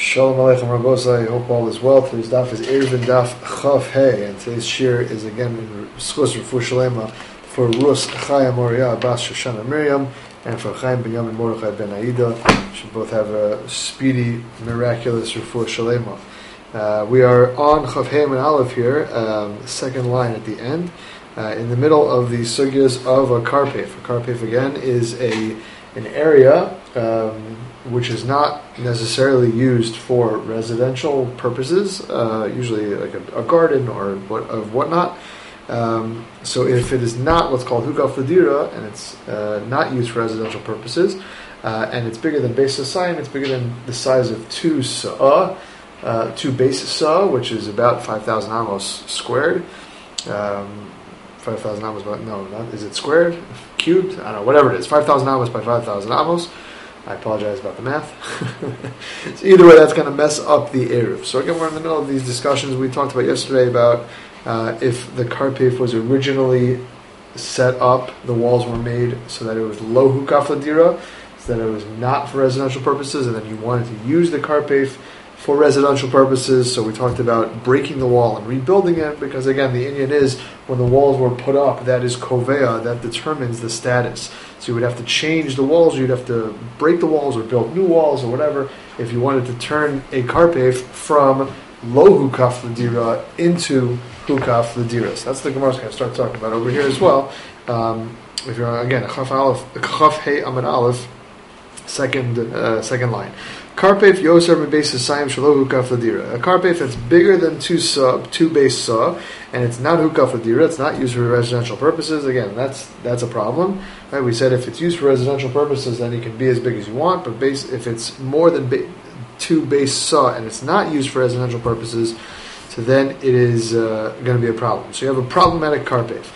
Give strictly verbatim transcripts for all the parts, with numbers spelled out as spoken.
Shalom Aleichem Rabosai, I hope all is well. Today's daf is Eruvin Daf Chav Hey, and today's shir is again in Schus Refuah Shalema for Rus Chaya Moriah Bas Shoshana Miriam and for Chaim Ben Yamin Mordechai Ben Aida. Should both have a speedy, miraculous Refuah Shalema. Uh, we are on Chav Hey and Aleph here, um, second line at the end, uh, in the middle of the sugyas of a karpef. A karpef again is a an area um, which is not necessarily used for residential purposes, uh, usually like a, a garden or what of whatnot. Um, so if it is not what's called hukaf ladira, and it's uh, not used for residential purposes, uh, and it's bigger than base sa'im, it's bigger than the size of two sa'ah, uh, two base sa'ah, which is about five thousand amos squared. Um, five thousand amos, but no, not, is it squared? Cubed? I don't know, whatever it is. five thousand amos by five thousand amos. I apologize about the math. So either way, that's going to mess up the Eruv. So again, we're in the middle of these discussions we talked about yesterday about uh, if the karpef was originally set up, the walls were made so that it was lo hukaf ladira, so that it was not for residential purposes, and then you wanted to use the karpef for residential purposes. So we talked about breaking the wall and rebuilding it, because again, the inyan is when the walls were put up, that is kovea, that determines the status. So you would have to change the walls, you'd have to break the walls or build new walls or whatever if you wanted to turn a karpef from lo hukaf ladira into hukaf ladira. So that's the Gemara's going to start talking about over here as well. Um, if you're again a chaf aleph, chaf hey amid aleph, second uh, second line. Karpef yoser bebasis sayim shelo hukaf ladira. A karpef that's bigger than two saw, two base saw, and it's not hukaf ladira. It's not used for residential purposes. Again, that's that's a problem. Right? We said if it's used for residential purposes, then it can be as big as you want. But base, if it's more than ba- two base saw and it's not used for residential purposes, so then it is uh, going to be a problem. So you have a problematic karpef.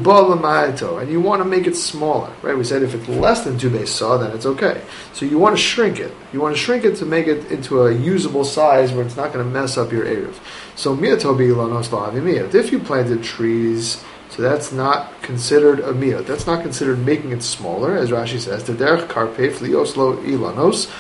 And you want to make it smaller, right? We said if it's less than two base saw, then it's okay. So you want to shrink it. You want to shrink it to make it into a usable size where it's not going to mess up your eruv. So miyatobi ilanos lahavimiyot. If you planted trees, so that's not considered a miyot. That's not considered making it smaller, as Rashi says. The derech karpef lioslo ilanos.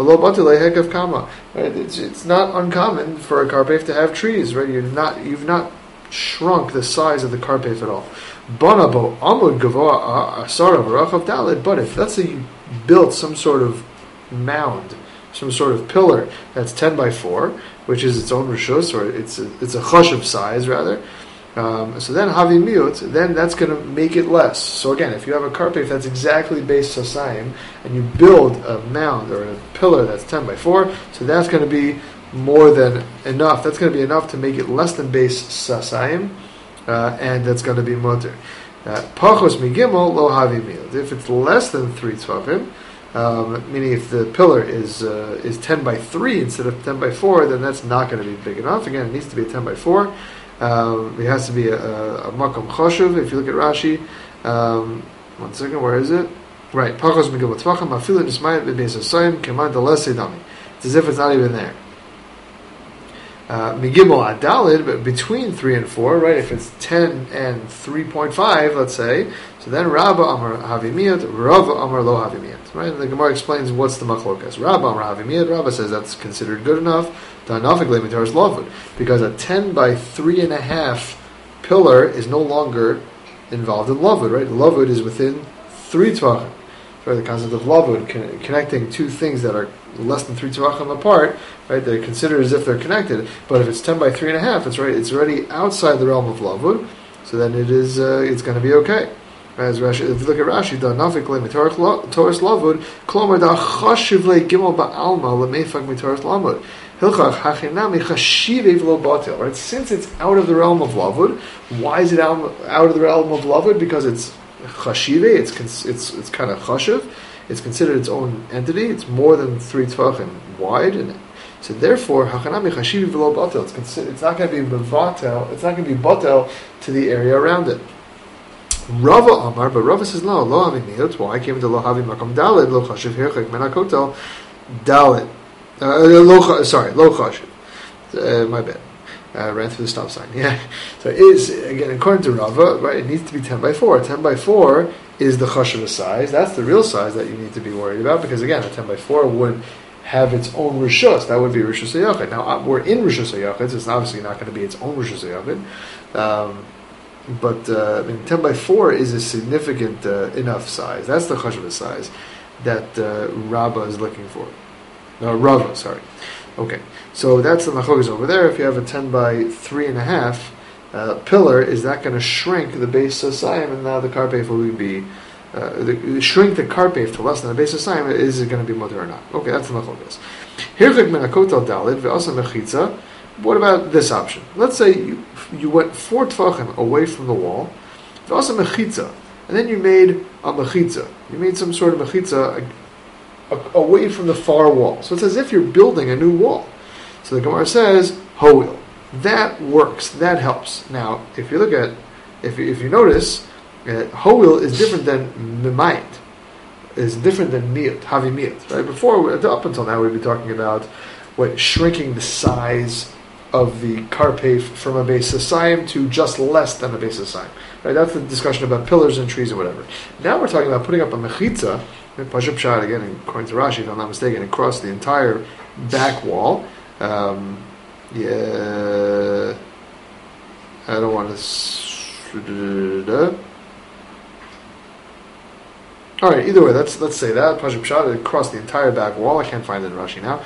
Right? It's it's not uncommon for a karpef to have trees, right? You're not you've not shrunk the size of the karpef at all. Banabo amud gavoa asara v'rachav dalid. But if let's say you built some sort of mound, some sort of pillar that's ten by four, which is its own rishus, or it's a, it's a chashuv size rather. Um, so then havi miut, then that's going to make it less. So again, if you have a karpef that's exactly based sasayim, and you build a mound or a pillar that's ten by four, so that's going to be more than enough. That's going to be enough to make it less than base sasayim, uh, and that's going to be mutter. Pachos migimel lo havi miut. If it's less than three tzvachim, um, meaning if the pillar is uh, is ten by three instead of ten by four, then that's not going to be big enough. Again, it needs to be a ten by four. Um, it has to be a, a, a makam chashuv. If you look at Rashi, um, one second, where is it? Right, pachos migimel tzvachim afilu nismayet bebeis asayim keman delese dami. It's as if it's not even there. Migimel adalid, but between three and four, right? If it's ten and three point five, let's say, so then Rabba Amar Havimiyat, Rava Amar Lo Havimiyat, right? And the Gemara explains what's the machlokas. Rabba Amar Havimiyat, Rabba says that's considered good enough. Danafik lemitaris lavud, because a ten by three and a half pillar is no longer involved in lavud, right? Lavud is within three tvachim. Right, the concept of lavud, con- connecting two things that are less than three tvachim apart, right? They're considered as if they're connected. But if it's ten by three and a half, it's right. It's already outside the realm of lavud, so then it is. Uh, it's going to be okay. As Rashi, if you look at Rashi, da nafik le mitaris lavud, klomer da chashiv le gimel ba'alma le mefak mitaris lavud. Hilchach hachinami chashiv lo batel. Right, since it's out of the realm of lavud, why is it out, out of the realm of lavud? Because it's chashive, it's it's it's kind of chashiv. It's considered its own entity. It's more than three tvachim wide, and so therefore hachanami chashiv v'lo batel. It's considered, it's not going to be batel. It's not going to be batel to the area around it. Rava Amar, but Rava says no. Lo havi miyot. Why came to lo havi makam dalid lo chashiv hirchek menakotel dalid. Uh, lo sorry lo chashiv. Uh, my bad. I uh, ran through the stop sign. Yeah. So it is, again, according to Rava, right, it needs to be ten by four. ten by four is the chashuv size. That's the real size that you need to be worried about, because again, a ten by four would have its own rishus. That would be rishus hayachid. Now we're in rishus hayachid, so it's obviously not going to be its own rishus hayachid. Um, but uh, I mean, ten by four is a significant uh, enough size. That's the chashuv size that uh, Rabbah is looking for. No, Rava, sorry. Okay, so that's the machlokas over there. If you have a ten by three and a half uh, pillar, is that going to shrink the base of Sayim, and now the karpef will be uh, the, shrink the karpef to less than the base of Sayim? Is it going to be mutter or not? Okay, that's the machlokas. Hirchik min hakotel dalid ve'asa mechitza. What about this option? Let's say you, you went four tefachim away from the wall, ve'asa mechitza, and then you made a mechitza. You made some sort of mechitza away from the far wall. So it's as if you're building a new wall. So the Gemara says, hoil. That works. That helps. Now, if you look at, if you, if you notice, uh, hoil is different than mimayit. Is different than miyut, havi miyut. Right? Before, up until now, we'd be talking about what shrinking the size of the karpef from a base of Sayim to just less than a base of Sayim. Right? That's the discussion about pillars and trees or whatever. Now we're talking about putting up a mechitza, Pashup Pshat, again, according to Rashi, if I'm not mistaken, across the entire back wall. Um, yeah, I don't want to. All right. Either way, let's let's say that Pashup Pshat across the entire back wall. I can't find it in Rashi now.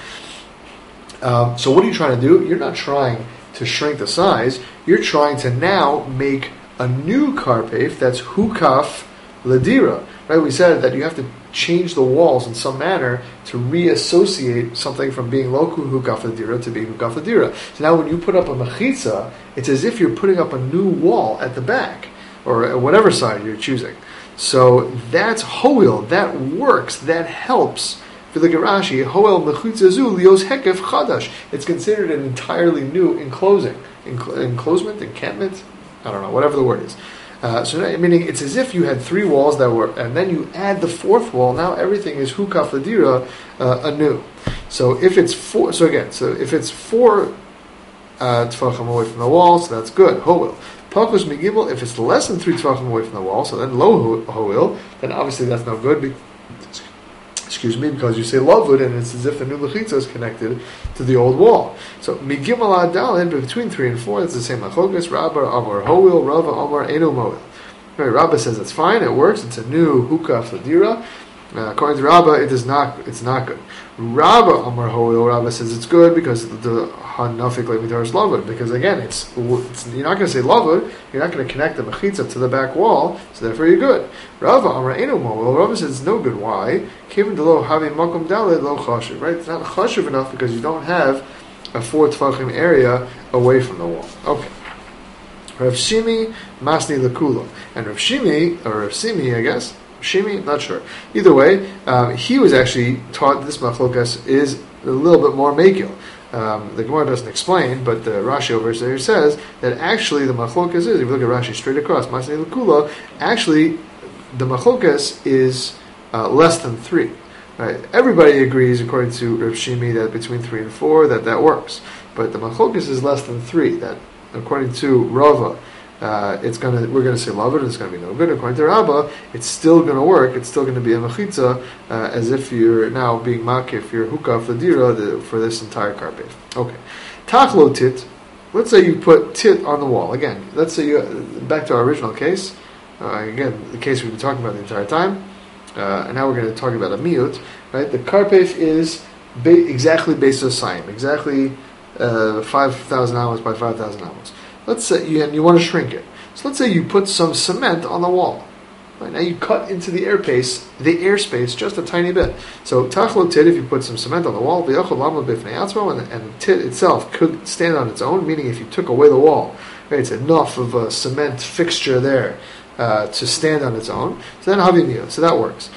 Um, so what are you trying to do? You're not trying to shrink the size. You're trying to now make a new karpef that's hukaf ladira. Right? We said that you have to change the walls in some manner to reassociate something from being loku hukaf ladira to being hukaf ladira. So now when you put up a mechitza, it's as if you're putting up a new wall at the back, or at whatever side you're choosing. So that's hoil. That works. That helps. If you look at Rashi, hoel mechitza zu lios hekef chadash. It's considered an entirely new enclosing, Encl- enclosement, encampment. I don't know, whatever the word is. Uh, so meaning it's as if you had three walls that were, and then you add the fourth wall. Now everything is hukaf ladira uh, anew. So if it's four, so again, so if it's four uh, tefachim away from the wall, so that's good. Hoel. Palkus migibel. If it's less than three tefachim away from the wall, so then lo hoel. Then obviously that's no good. Be- Excuse me, because you say lavud, and it's as if the new lechitza is connected to the old wall. So migimel adalin, but between three and four, it's the same machogas. Rabba amar hoil, Rava amar eno moil. Right, Rabba says it's fine, it works. It's a new hukaf ladira. Uh, according to Rabba, it is not. It's not good. Rabba amar hoil. Rabba says it's good because the hanafik lemitaris lavud. Because again, it's, it's you're not going to say lavud. You're not going to connect the mechitza to the back wall. So therefore, you're good. Rabba amar eno moil. Rabba says it's no good. Why? Given the lo having makom daled lo chashuv. Right? It's not chashuv enough because you don't have a four tefachim area away from the wall. Okay. Rav Shimi masni lekula, and Rav Shimi or Rav Simi, I guess. Shimi, not sure. Either way, um, he was actually taught this machlokas is a little bit more mekil. Um, the Gemara doesn't explain, but the Rashi over there says that actually the machlokas is, if you look at Rashi straight across, Masnei L'Kula, actually the machlokas is uh, less than three. Right? Everybody agrees, according to Rav Shimi, that between three and four, that that works. But the machlokas is less than three. That, according to Rava, Uh, it's gonna. We're gonna say love it, and it's gonna be no good. According to Rabba, it's still gonna work. It's still gonna be a mechitza, uh, as if you're now being makif, you're hukaf ladira the, for this entire carpet. Okay, tachlo tit. Let's say you put tit on the wall again. Let's say you back to our original case. Uh, again, the case we've been talking about the entire time, uh, and now we're going to talk about a miyut. Right, the karpef is ba- exactly based on Sayim, exactly uh, five thousand amos by five thousand amos. Let's say you, and you want to shrink it. So let's say you put some cement on the wall. Right, now you cut into the airspace, the airspace just a tiny bit. So tachlo tit, if you put some cement on the wall, and, and the tit itself could stand on its own, meaning if you took away the wall, right, it's enough of a cement fixture there uh, to stand on its own. So then havimiyot, so that works.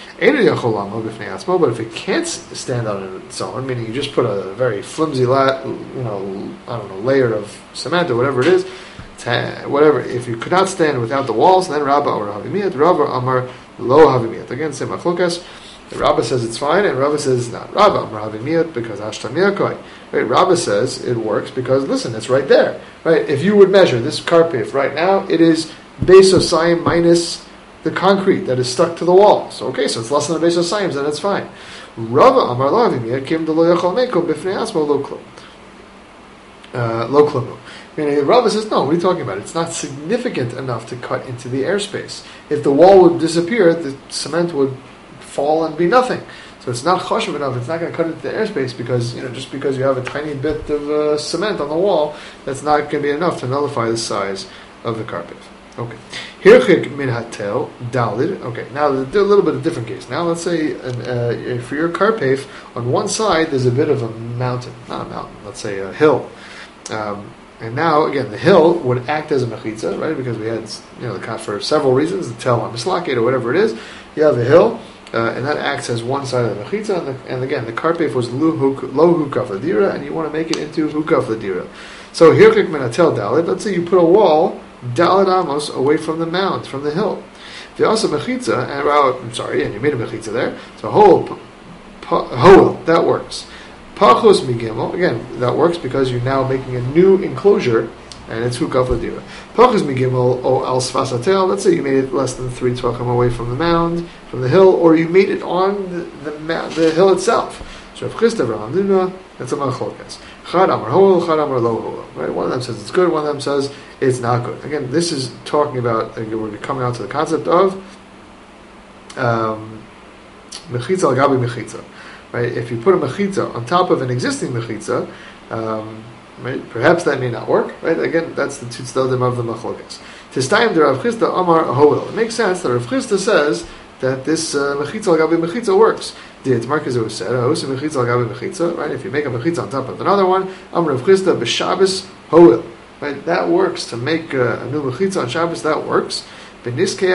But if it can't stand on its own, meaning you just put a very flimsy, la- you know, I don't know, layer of cement or whatever it is, whatever. If you could not stand without the walls, then Rabba or Havimiyat, Rabba Amar Lo Havimiyat. Again, same machlokas. Rabba says it's fine, and Rabba says it's not. Rabba Amar Havimiyat because Ashtamiyakoi. Right? Rabba says it works because listen, it's right there. Right? If you would measure this karpef right now, it is base of Sayim minus the concrete that is stuck to the wall. So okay, so it's less than the base of Saims, then it's fine. Rava Amar Lavim came to Lo Yachal Mekom Bifnei Asmo Lo Klum. Lo Klumu. Meaning, Rava says, no, what are you talking about? It's not significant enough to cut into the airspace. If the wall would disappear, the cement would fall and be nothing. So it's not chashuv enough. It's not going to cut into the airspace because, you know, just because you have a tiny bit of uh, cement on the wall, that's not going to be enough to nullify the size of the carpet. Okay. Hirchik min hatel dalid. Okay. Now a little bit of different case. Now let's say an, uh, for your karpef, on one side there's a bit of a mountain, not a mountain. Let's say a hill. Um, And now, again, the hill would act as a mechitza, right? Because we had, you know, the for several reasons, the tel on mislakit or whatever it is. You have a hill, uh, and that acts as one side of the mechitza. And, the, and again, the karpef was lo hukaf ladira, and you want to make it into hukaf ladira. So hirkik min hatel dalid. Let's say you put a wall dalid amos away from the mount, from the hill. They also mechitza, and well, I'm sorry, and you made a mechitza there. So hol, hol, that works. Pachos migimel, again, that works because you're now making a new enclosure, and it's hukaf ladira. Pachos migimel o al sfasatel. Let's say you made it less than three tvachim away from the mound, from the hill, or you made it on the the, the hill itself. So Rav Chisda v'Ramduna, that's a machlokas. Chad amar hoel, chad amar lo hoel. Right? One of them says it's good, one of them says it's not good. Again, this is talking about, again, we're coming out to the concept of um, mechitza al gabi mechitza. Right? If you put a mechitza on top of an existing mechitza, um, right, perhaps that may not work. Right? Again, that's the two tzdadim of the machlokas. Tistayim de Rav Chisda amar hoel. It makes sense that Rav Chisda says that this uh, mechitza al gabi mechitza works. The Marcus said, "Hosa mechitza al gabi mechitza." Right? If you make a mechitza on top of another one, amar Rav Chisda b'Shabbos hoel. Right? That works to make uh, a new mechitza on Shabbos. That works. B'nichsei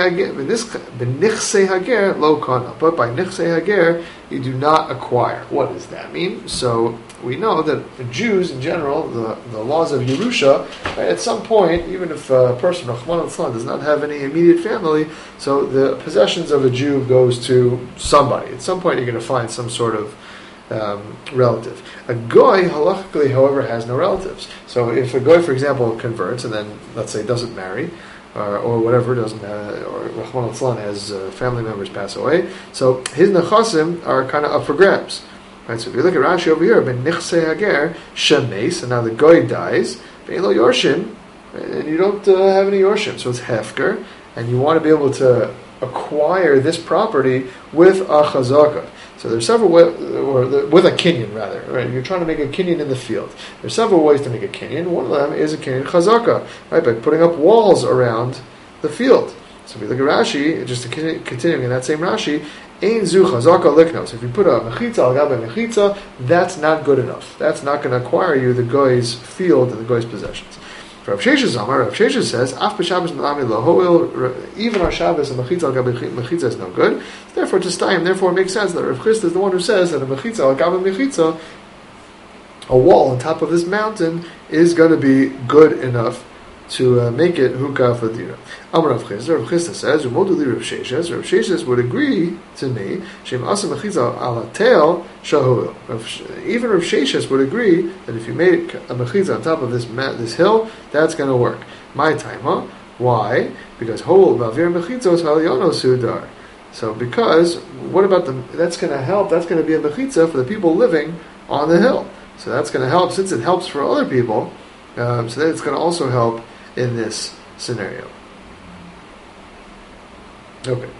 hager lo kana, but by nichsei hager you do not acquire. What does that mean? So we know that the Jews in general, the, the laws of Yerusha, right, at some point, even if a person Rahman al does not have any immediate family, so the possessions of a Jew goes to somebody. At some point, you're going to find some sort of um, relative. A goy halachically, however, has no relatives. So if a goy, for example, converts and then let's say doesn't marry, Or, or whatever, doesn't uh, or Rahman al has uh, family members pass away, so his nechasim are kind of up for grabs, right? So if you look at Rashi over here, ben nichsei hager shemes, and now the goy dies, be'elo yorshim, and you don't uh, have any yorshim, so it's hefker, and you want to be able to acquire this property with a chazaka. So there's several ways, or the, with a kinyan rather, right? You're trying to make a kinyan in the field. There's several ways to make a kinyan. One of them is a kinyan chazaka, right? By putting up walls around the field. So if you look at Rashi, just to continue, continuing in that same Rashi, ein zu chazaka liknos. If you put a mechitza al gabe mechitza, that's not good enough. That's not going to acquire you the goy's field and the goy's possessions. Rav Sheshes Amar, Rav Sheshes says, Af b'Shabbos melami lo hoil, even our Shabbos, a mechitza al gabe mechitza is no good. Therefore, just time. Therefore, it makes sense that Rav Chisda is the one who says that a mechitza al gabe mechitza, a wall on top of this mountain, is going to be good enough to uh, make it hukaf ladira. Amar Rav Chisda, Rav Chisda says, Umoduli Rav Sheshes, Rav Sheshes would agree to me, Shem asa mechitza al hatel shahoil. Even Rav Sheshes would agree that if you make a mechitza on top of this ma- this hill, that's going to work. My time, huh? Why? Because hol ba'avir mechitzos halyono sudar. So because, what about the, that's going to help, that's going to be a mechitza for the people living on the hill. So that's going to help, since it helps for other people, um, so then it's going to also help in this scenario. Okay.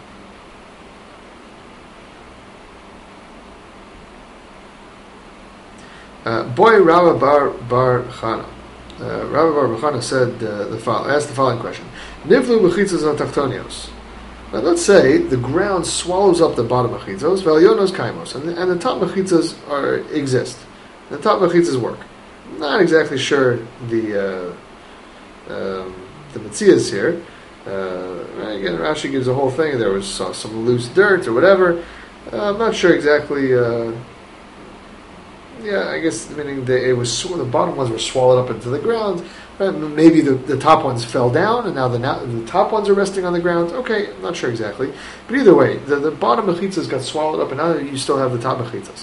Uh, Boy Rabba Bar Bar Chana. Uh, Rabba Bar Bar Chana said uh, the following, asked the following question: Nivlu mechitzos on tachtonios. Now let's say the ground swallows up the bottom mechitzos, velyonos kaimos, and the, and the top mechitzos are exist. The top mechitzos work. Not exactly sure the uh, um, the metzias here. Uh, again, Rashi gives a whole thing. There was uh, some loose dirt or whatever. Uh, I'm not sure exactly. Uh, yeah, I guess meaning the, it was sw- the bottom ones were swallowed up into the ground. Uh, maybe the, the top ones fell down, and now the na- the top ones are resting on the ground. Okay, I'm not sure exactly, but either way, the, the bottom mechitzas got swallowed up, and now you still have the top mechitzas.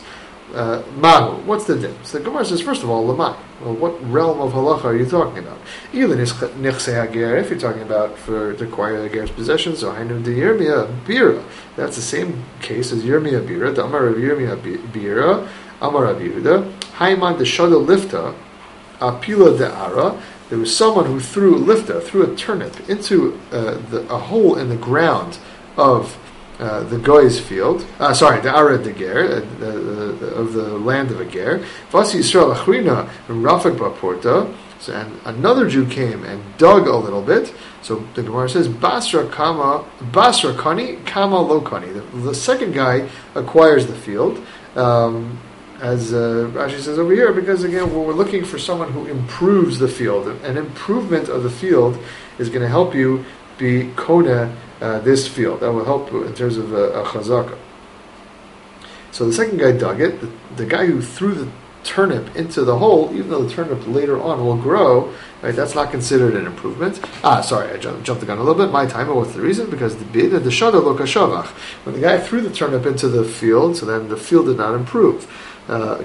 uh, mahu. What's the din? So the Gemara says, first of all, lamai. Well, what realm of halacha are you talking about? Either nichse hager, if you're talking about for to acquire the ger's possessions, so hainu de yirmiyah bira. That's the same case as yirmiyah bira. The amar of yirmiyah bira, amar of Yehuda, haiman de shada lifta, apila de ara. There was someone who threw a lifta, threw a turnip into uh, the, a hole in the ground of uh, the goy's field. Uh, sorry, the ara de ger, uh, the, the, of the land of a ger. Vasi Yisrael achrina rafik baporta. So, and another Jew came and dug a little bit. So the Gemara says, Basra kama, Basra kani, kama lo kani. The, the second guy acquires the field. Um, As uh, Rashi says over here, because again, we're looking for someone who improves the field. An improvement of the field is going to help you be kona uh, this field. That will help in terms of uh, a chazaka. So the second guy dug it. The, the guy who threw the turnip into the hole, even though the turnip later on will grow, right? That's not considered an improvement. Ah, sorry, I jumped, jumped the gun a little bit. My time. What's the reason? Because the bid the shada lo kashavach. When the guy threw the turnip into the field, so then the field did not improve. Uh,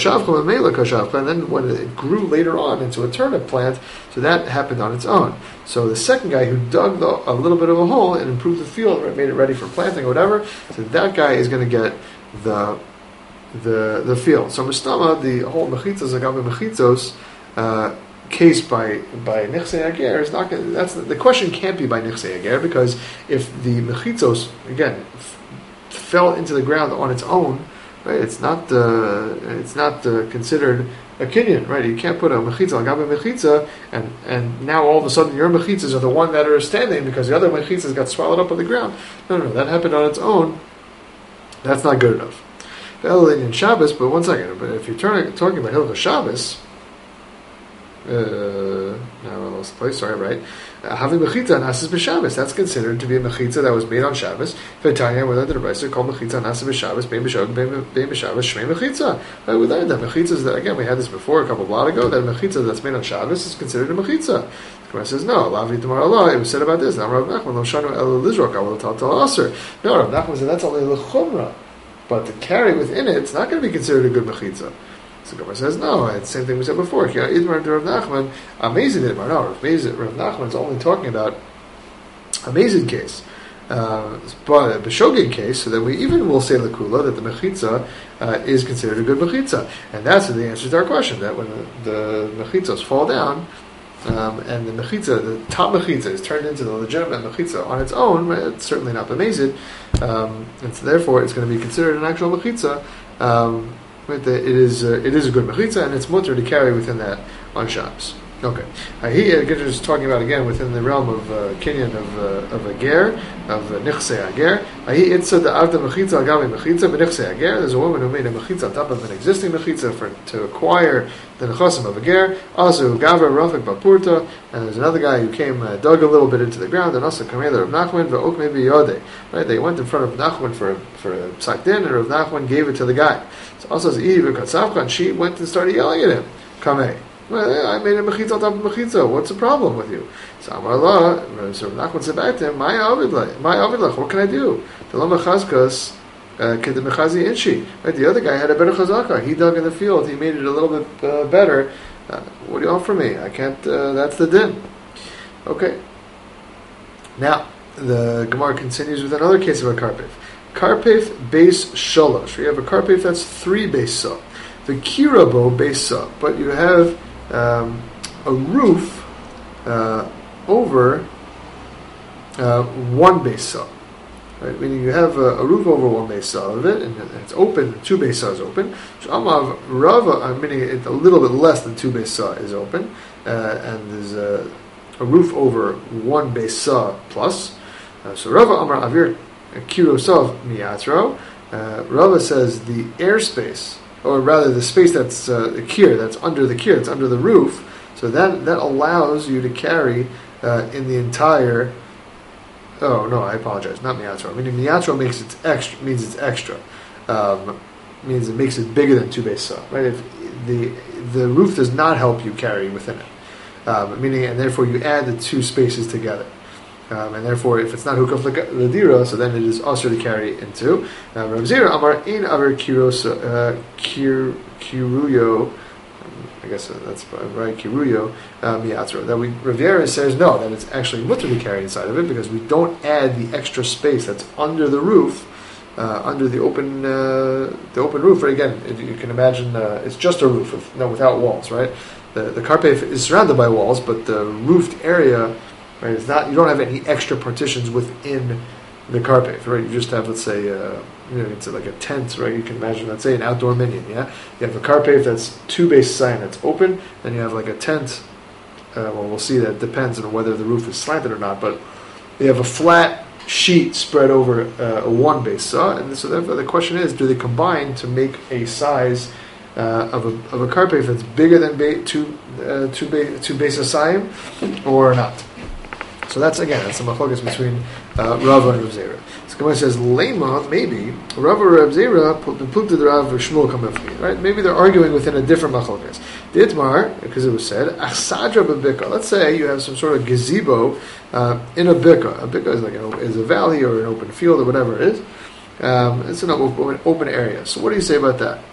and then when it grew later on into a turnip plant, so that happened on its own. So the second guy who dug the, a little bit of a hole and improved the field, made it ready for planting or whatever, so that guy is going to get the the the field. So Mustama, the whole mechitzos agabe mechitzos uh, case by by nichse ager is not going. That's the question can't be by nichse ager, because if the mechitzos again f- fell into the ground on its own. Right, it's not uh, it's not uh, considered a kinyan, right? You can't put a mechitza on gabe mechitza, and and now all of a sudden your mechitzas are the one that are standing because the other mechitzas got swallowed up on the ground. No, no, no, that happened on its own. That's not good enough. In Shabbos, but one second, but if you're turning, talking about Hilchos Shabbos, uh, now I lost the place. Sorry, right? Having mechitza nasis b'Shabbos, that's considered to be a mechitza that was made on Shabbos. V'tanya, we learned in the Brisa called mechitza nasis b'Shabbos, bein b'Shabbos, bein b'Shabbos, shmei mechitza. Right, we learned that mechitzas that again we had this before a couple of blot ago. That mechitza that's made on Shabbos is considered a mechitza. The Gemara says no. Lavi Tamar Allah. It was said about this. Now Rav Nachman lo shanu el lizrok awol tal tal aser. No, Rav Nachman said that's only lechumra, but to carry within it, it's not going to be considered a good mechitza. So Gemara says, no, it's the same thing we said before. Yeah, Idmar Rav Nachman, amazing Idmar. No, Rav Nachman is only talking about amazing case. Uh, but a Beshogeg case, so that we even will say Lakula that the Mechitza uh, is considered a good Mechitza. And that's the answer to our question, that when the, the Mechitzos fall down, um, and the Mechitza, the top Mechitza is turned into the legitimate Mechitza on its own, it's certainly not Bemezid, um, and so therefore it's going to be considered an actual Mechitza. Um, Right, it is uh, it is a good mechitza, and it's mutter to carry within that on Shabbos. Okay, uh, he uh, is talking about again within the realm of uh, kinyan of uh, of a ger of uh, nichse ager. He itza the avda mechitza agavi mechitza b'nichse ager. There's a woman who made a mechitza on top of an existing mechitza for to acquire the nechasim of a ger. Also gavra rafik bapurta, and there's another guy who came uh, dug a little bit into the ground, and also kamela of Nachman v'ok maybe yodeh. Right, they went in front of Nachman for for a psak din, and Rav Nachman gave it to the guy. So also as Eve and she went and started yelling at him. Kameh. Well, I made a mechitza on top of mechitza. What's the problem with you? So Amar Allah, so Nachman said back to him, My avidlach, my avidlach, what can I do? The lo mechazkas kid the mechazi inshi. Right, the other guy had a better chazaka. He dug in the field. He made it a little bit uh, better. Uh, what do you offer me? I can't. Uh, that's the din. Okay. Now the Gemara continues with another case of a karpif. Karpif base shalosh. You have a karpif that's three base sa. The kirabo base sa, but you have um, a roof uh, over uh, one base saw, right? Meaning you have a, a roof over one base saw of it, and it's open. Two base saw is open. Shamav Rava, meaning it, a little bit less than two base saw is open, uh, and there's a, a roof over one base saw plus. Uh, so Rava Amar Avir Kirosov Miyatro. Uh, Rava says the airspace, or rather the space that's uh, the kir, that's under the kir, that's under the roof, so that that allows you to carry uh, in the entire. Oh no, I apologize, not miyatro. I mean, miyatro makes it extra, means it's extra, um, means it makes it bigger than two base saw, right? If the the roof does not help you carry within it, um, meaning, and therefore you add the two spaces together. Um, and therefore, if it's not hukaf ladira, so then it is also to carry into. Uh, Rav Zera Amar in aver kiruyo. I guess that's right, kiruyo miyatzro. That we Rav Zera says no, that it's actually mutter to carry inside of it because we don't add the extra space that's under the roof, uh, under the open uh, the open roof. Right? Again, if you can imagine, uh, it's just a roof, with, no, without walls, right? The the karpef is surrounded by walls, but the roofed area. Right, it's not. You don't have any extra partitions within the karpef, right? You just have, let's say, uh, you know, it's like a tent, right? You can imagine, let's say, an outdoor minyan. Yeah, you have a karpef that's two base sign that's open, then you have like a tent. Uh, well, we'll see. That depends on whether the roof is slanted or not, but you have a flat sheet spread over uh, a one base saw, and so therefore the question is: do they combine to make a size uh, of a of a karpef that's bigger than ba- two uh, two ba- two base asayim, or not? So that's, again, that's the machlokas between uh, Rava and Rav Zera. So Gemara says, Lema, maybe, Rava or Rav Zera, Plukta the Rav or Shmuel Kamefli, right? Maybe they're arguing within a different machlokas. The Itmar, because it was said, Achsadra b'bika. Let's say you have some sort of gazebo uh, in a bika. A bika is like an, is a valley or an open field or whatever it is. Um, it's an open, open area. So what do you say about that?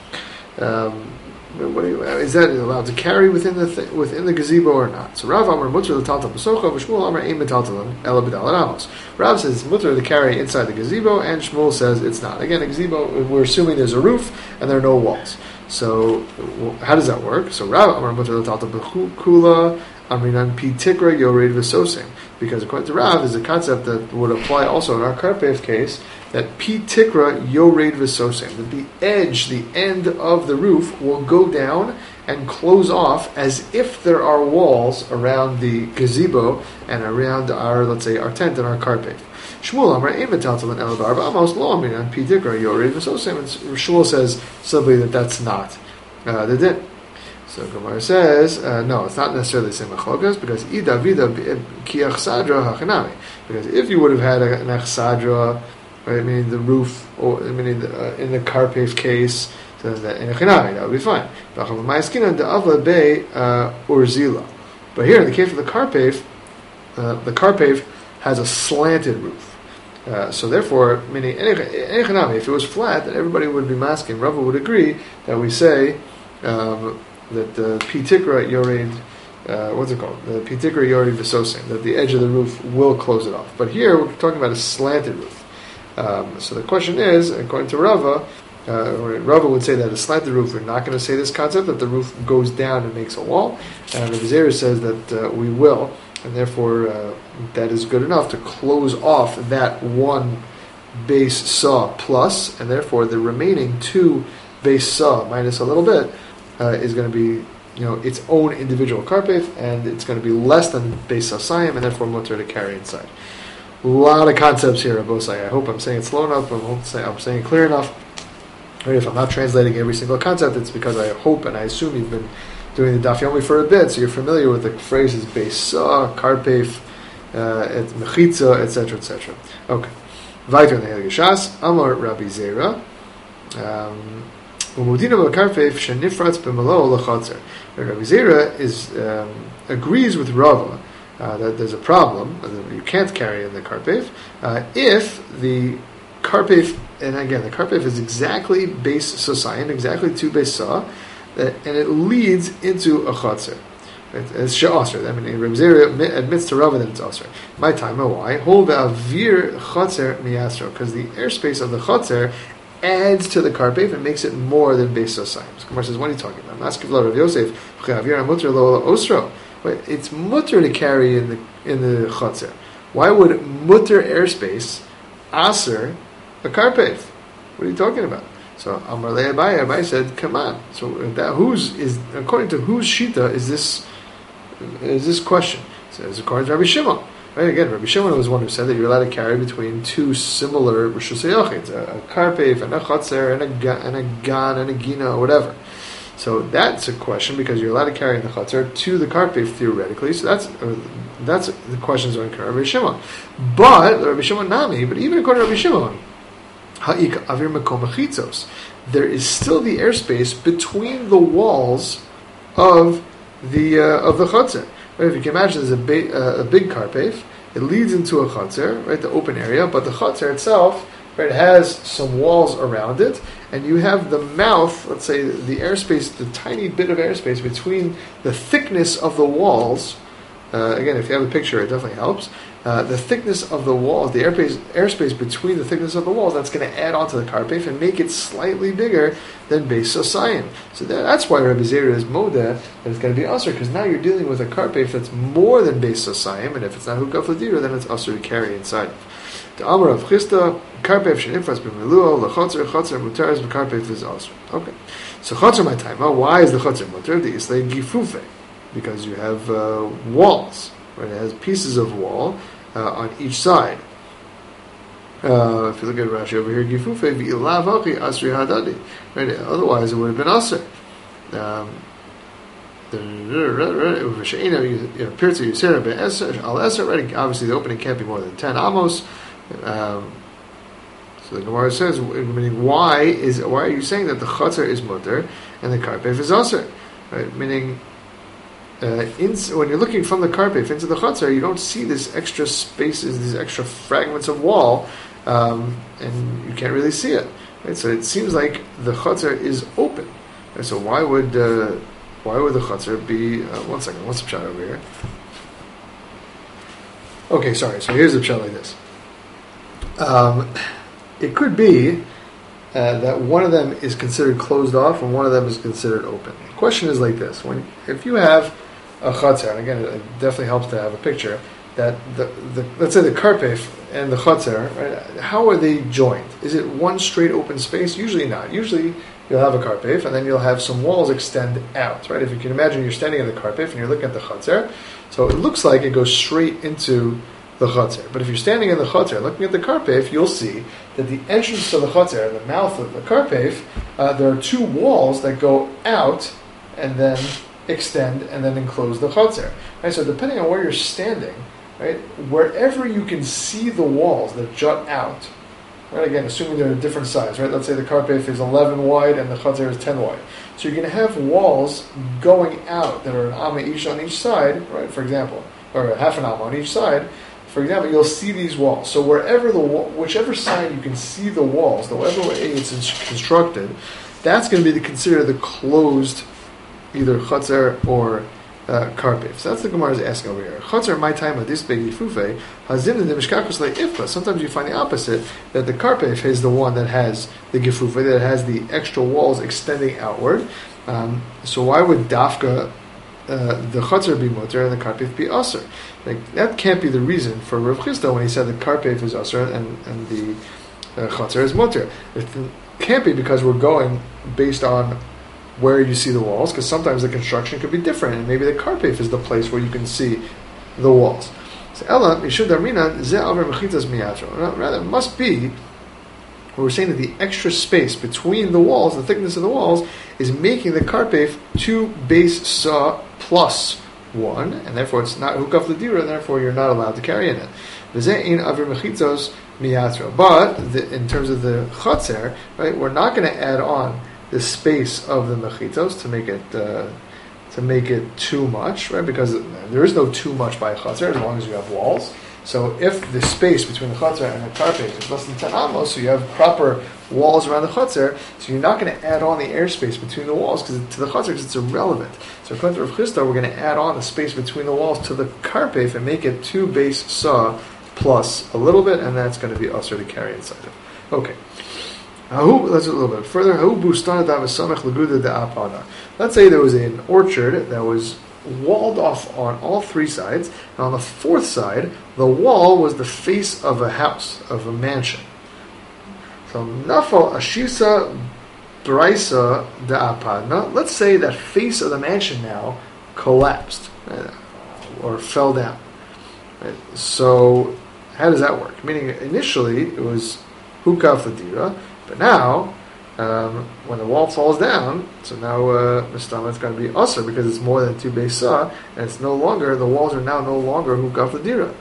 Um, What do you, is that allowed to carry within the th- within the gazebo or not? So Rav Amar mutter l'taltal b'socha, v'Shmuel Amar ein metaltalan ela b'dal ramos. Rav says it's mutter to carry inside the gazebo, and Shmuel says it's not. Again, a gazebo, we're assuming there's a roof and there are no walls. So how does that work? So Rav Amar mutter l'taltal b'kula amrinan pi tikra yored v'sosim. Because according to Rav, there's a concept that would apply also in our karpef case, that pi tikra yored v'sosim, that the edge, the end of the roof will go down and close off as if there are walls around the gazebo and around our, let's say, our tent and our karpef. Shmuel Amar ein metaltalan ela b'arba amos lo amrinan pi tikra yored v'sosim. And Shmuel says simply that that's not uh, the din. So Gemara says, uh, no, it's not necessarily the same machlokas, because ida vida ki achsadra hachanami. Because if you would have had an achsadra, right, meaning the roof, or meaning the, uh, in the karpef case, so that in a chinami, that would be fine. But here, in the case of the karpef, uh, the karpef has a slanted roof. Uh, so therefore, meaning if it was flat, then everybody would be masking. Rava would agree that we say um, that the pitikra yored, uh, what's it called? The pitikra yored v'sosim, that the edge of the roof will close it off. But here we're talking about a slanted roof. Um, so the question is, according to Rava, uh, Rava would say that a slanted roof, we're not going to say this concept that the roof goes down and makes a wall. And Rav Zera says that uh, we will, and therefore uh, that is good enough to close off that one base saw plus, and therefore the remaining two base saw minus a little bit uh, is going to be, you know, its own individual karpef, and it's going to be less than base asayim, and therefore mutter to carry inside. A lot of concepts here, Abosai. I hope I'm saying it slow enough. I hope I'm saying it clear enough. Right, if I'm not translating every single concept, it's because I hope and I assume you've been doing the Daf Yomi for a bit, so you're familiar with the phrases Beisa, Karpef, uh, Mechitza, et cetera, et cetera. Okay. Weiter in the Heilige Shas, Amar Rabbi Zera, Umudina b'Karpef shenifratz b'malo l'chatzer. Rabbi Zera is um, agrees with Rava uh, that there's a problem that you can't carry in the Karpef uh, if the Karpef, and again, the Karpef is exactly base Sosayin, exactly two base Saw, and it leads into a Chatzer. It's she'asr. I mean, Reb Zera admits to Rava that it's asr. My time, why? Hold avir Chatzer miyasro, because the airspace of the Chatzer adds to the Karpef and makes it more than base Sosayin. So Gemara says, what are you talking about? Maskiv Rav Yosef, mutter lo osro. It's mutter to carry in the in the Chatzer. Why would mutter airspace aser a karpef? What are you talking about? So Amar le Abaye, Abaye said, "Come on." So that whose is according to whose shita is this is this question? So it's according to Rabbi Shimon. Right, again, Rabbi Shimon was one who said that you're allowed to carry between two similar rishus hayochids, a, a karpef and a chatzer and a and a gan and a gina or whatever. So that's a question because you're allowed to carry in the chatzer to the karpef theoretically. So that's uh, that's the questions are in Rabbi Shimon. But Rabbi Shimon nami. But even according to Rabbi Shimon, ha'ik avir makom achitzos, there is still the airspace between the walls of the uh, of the chatzer. Right? If you can imagine, there's a, ba- uh, a big karpef, it leads into a chutzner, right, the open area, but the chutzner itself, right, has some walls around it, and you have the mouth, let's say the airspace, the tiny bit of airspace between the thickness of the walls. Uh, again, if you have a picture, it definitely helps. Uh, the thickness of the walls, the airspace, airspace between the thickness of the walls, that's going to add on to the karpef and make it slightly bigger than Beis Sosayim. So that, that's why Rabbi Zera is moda that it's going to be usher, because now you're dealing with a karpef that's more than Beis Sosayim, and if it's not hukaf l'dira, then it's usher to carry inside. The Amar of Chisda, karpef shenifras b'miluo lechotzer chotzer mutaris b'karpef is usher. Okay, so chotzer my time. Why is the chotzer mutar? The islay gifufe, because you have uh, walls. Right, it has pieces of wall uh, on each side. Uh, if you look at Rashi over here, Gifufe v'ilav hachi asri hadadi. Right, otherwise it would have been aser. Um, obviously, the opening can't be more than ten amos. Um, so the Gemara says, meaning why is why are you saying that the chatzar is mutter and the karpef is aser? Right, meaning. Uh, in, when you're looking from the karpef into the chutzner, you don't see this extra spaces, these extra fragments of wall, um, and you can't really see it. Right? So it seems like the chutzner is open. Right? So why would uh, why would the chutzner be? Uh, one second, what's the pshat over here? Okay, sorry. So here's the pshat like this. Um, it could be uh, that one of them is considered closed off and one of them is considered open. The question is like this: when if you have a chutzner, and again, it definitely helps to have a picture that the, the let's say the karpef and the chutzner, right, how are they joined? Is it one straight open space? Usually not. Usually you'll have a karpef and then you'll have some walls extend out, right? If you can imagine you're standing in the karpef and you're looking at the chutzner, so it looks like it goes straight into the chutzner. But if you're standing in the chutzner looking at the karpef, you'll see that the entrance to the chutzner, the mouth of the karpef, uh, there are two walls that go out and then extend and then enclose the chutzner. Right? So depending on where you're standing, right, wherever you can see the walls that jut out, right, again, assuming they're a different size, right, let's say the karpef is eleven wide and the chutzner is ten wide. So you're going to have walls going out that are an amma each on each side, right, for example, or half an amma on each side. For example, you'll see these walls. So wherever the whichever side you can see the walls, the whichever way it's constructed, that's going to be the, considered the closed either chutzner or uh, karpef. So that's the Gemara is asking over here. Chutzner, my time at this big yifufe, hazin the mishkakus like ifka. Sometimes you find the opposite, that the karpef is the one that has the gifufe, that has the extra walls extending outward. Um, so why would dafka uh, the chutzner be mutter and the karpef be aser? Like, that can't be the reason for Rav Chisda when he said the karpef is aser and, and the uh, chutzner is mutter. It can't be because we're going based on where you see the walls, because sometimes the construction could be different, and maybe the karpef is the place where you can see the walls. So Ella, rather, it must be, where we're saying that the extra space between the walls, the thickness of the walls, is making the karpef two base saw plus one, and therefore it's not hukaf l'dira, and therefore you're not allowed to carry in it. But the, in terms of the chutzner, right, we're not going to add on the space of the mechitos to make it uh, to make it too much, right? Because there is no too much by a chutzner as long as you have walls. So if the space between the chutzner and the karpef is less than ten amos, so you have proper walls around the chutzner, so you're not going to add on the airspace between the walls because to the chutzner because it's irrelevant. So according to Rav Chisda, we're going to add on the space between the walls to the karpef and make it two base saw plus a little bit, and that's going to be usher to carry inside it. Okay. Let's do a little bit further. Let's say there was an orchard that was walled off on all three sides, and on the fourth side, the wall was the face of a house, of a mansion. So, nafal ashisa braisa da'apadna. Let's say that face of the mansion now collapsed or fell down. Right? So, how does that work? Meaning, initially it was hukaf l'dira. But now, um, when the wall falls down, so now uh, Mistama it's going to be usher because it's more than two beis saw, and it's no longer the walls are now no longer hukaf l'dira.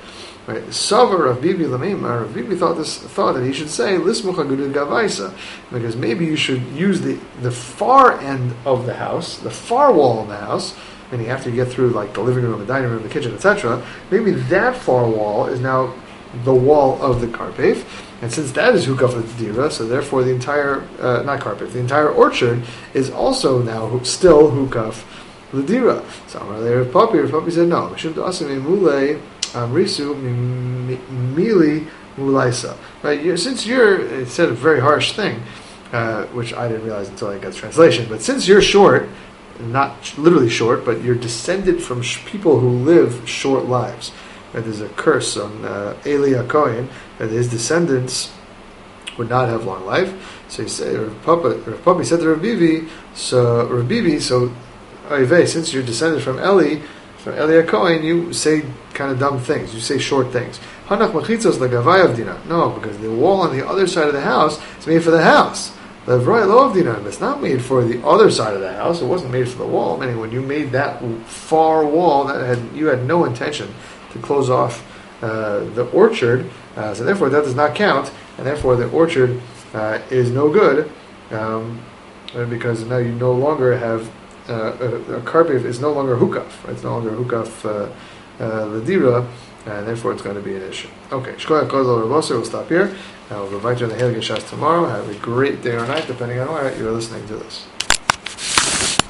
Right? Savar of Bibi Lamimar, Rav Bibi thought this thought that he should say Lismucha Gudud Gavaisa, because maybe you should use the, the far end of the house, the far wall of the house, meaning after you get through like the living room, the dining room, the kitchen, et cetera. Maybe that far wall is now the wall of the karpef, and since that is hukaf l'dira, so therefore the entire uh, not karpef, the entire orchard is also now still hukaf l'dira. So Rav Papi, Rav Papi said no. Mishum da'asim emulei amrisu mili mulaisa. Right? You're, since you're, it said a very harsh thing, uh, which I didn't realize until I got the translation. But since you're short, not literally short, but you're descended from sh- people who live short lives. Right? There's a curse on uh, Eli HaKohen that his descendants would not have long life. So he said, Rav Papi said to Rav Bibi, so Rav Bibi, so Oivei, since you're descended from Eli, from Eli HaKohen, you say kind of dumb things. You say short things. Hanach machitzos legavai avdina. No, because the wall on the other side of the house is made for the house. The Vroi lo avdina. It's not made for the other side of the house. It wasn't made for the wall. Meaning, when you made that far wall, that had you had no intention to close off uh, the orchard. Uh, so therefore, that does not count, and therefore the orchard uh, is no good um, because now you no longer have. Uh, a, a karpef is no longer hukaf. Right? It's no longer hukaf uh, uh, ledira, and therefore it's going to be an issue. Okay, Shkoyach Kodol Raboser, we'll stop here. Uh, we'll invite you on the Heilige Shas tomorrow. Have a great day or night, depending on where you're listening to this.